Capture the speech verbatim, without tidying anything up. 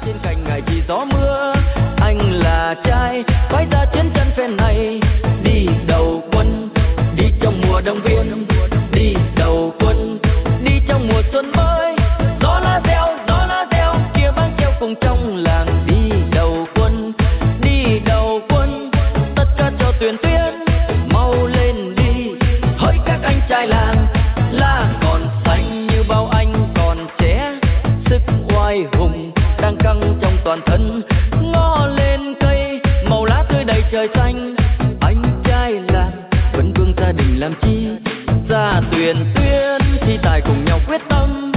trên cành ngày thì gió mưa. Anh là trai phải ra chuyến chân phen này, đi đầu quân đi trong mùa đông viên, đi đầu quân đi trong mùa xuân mới. Gió lá reo gió lá reo kia vang treo cùng trong làng, đi đầu quân đi đầu quân tất cả cho tuyển tuyến mau lên đi. Hỡi các anh trai làng, lá còn xanh như bao anh còn trẻ, sức oai hùng đang căng trong toàn thân. Ngó lên cây màu lá tươi đầy trời xanh, anh trai làng vẫn vương gia đình làm chi, ra tuyển tuyến thi tài cùng nhau quyết tâm.